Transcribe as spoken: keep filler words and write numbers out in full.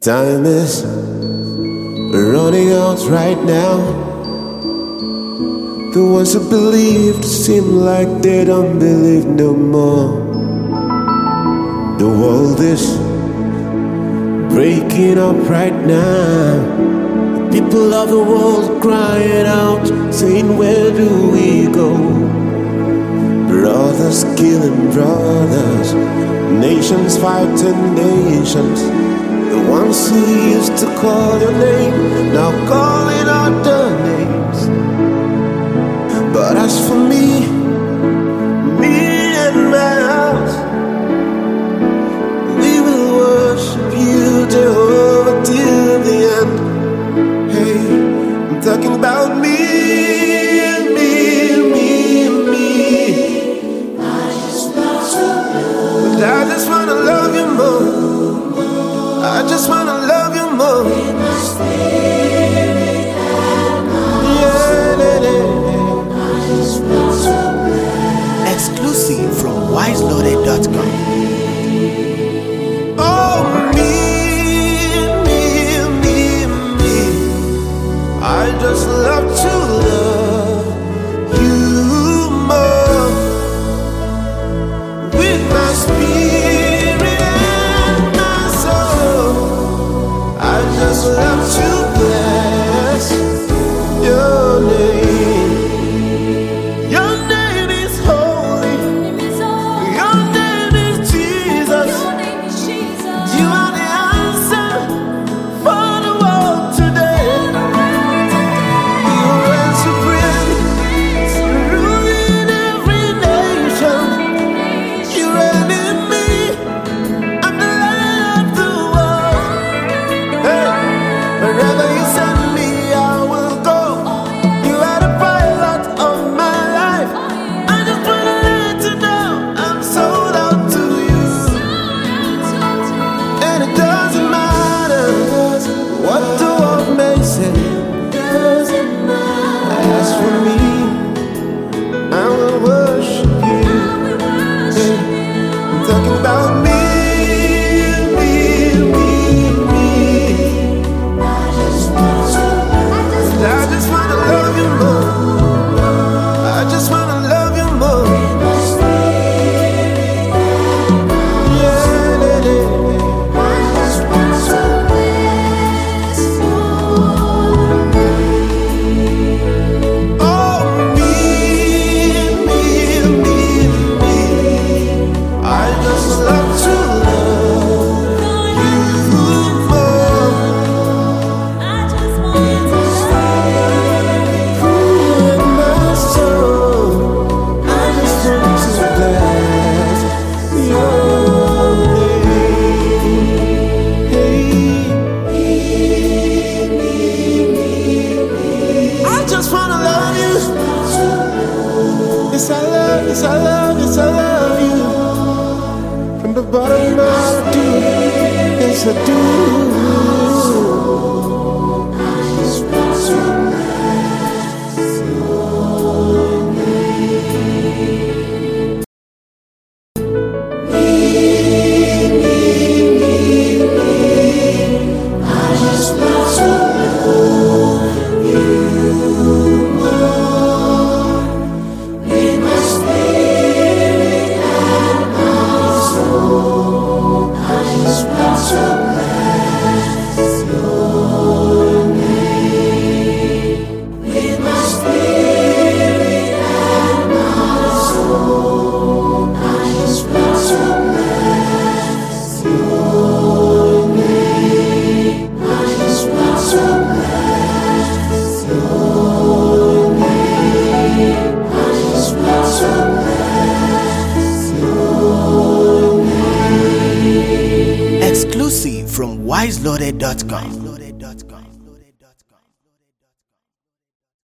Time is running out right now. The ones who believed seem like they don't believe no more. The world is breaking up right now. The people of the world crying out, saying, where do we go? Brothers killing brothers, nations fighting nations. The ones who used to call your name, now calling out their names. But as for me, me and my house, we will worship you, Jehovah, till the end. Hey, I'm talking about me, me, me, me. I just want to love you. I just wanna love you more. I just wanna love you more. With my spirit and my yeah, soul. Yeah. I just want to bless. Exclusive from wise loaded dot com. Oh, me, me, me, me. I just love to love you more. With my spirit. I love to bless your name. Your name is holy. Your name is Jesus. You are the answer for the world today. You reign supreme, ruling every nation. You reign in me. I'm the light of the world. Hey. Wherever you send me, I will go. You are the pilot of my life. I just wanna let you know I'm sold out to you. And it doesn't matter what the world may say. As for me, I will worship you. I'm talking about me. I just wanna love you more. I just wanna love you more. Yeah, yeah, yeah. I just want to bless your name. Oh, me, me, me, me. I just love to love you more. I just want to. Yes, I love, yes, I love, yes, I love you. From the bottom of my heart, I do. Yes, I do. I just want to bless your name. Me, me, me, me. I just want to love you more. Exclusive from wise loaded dot com.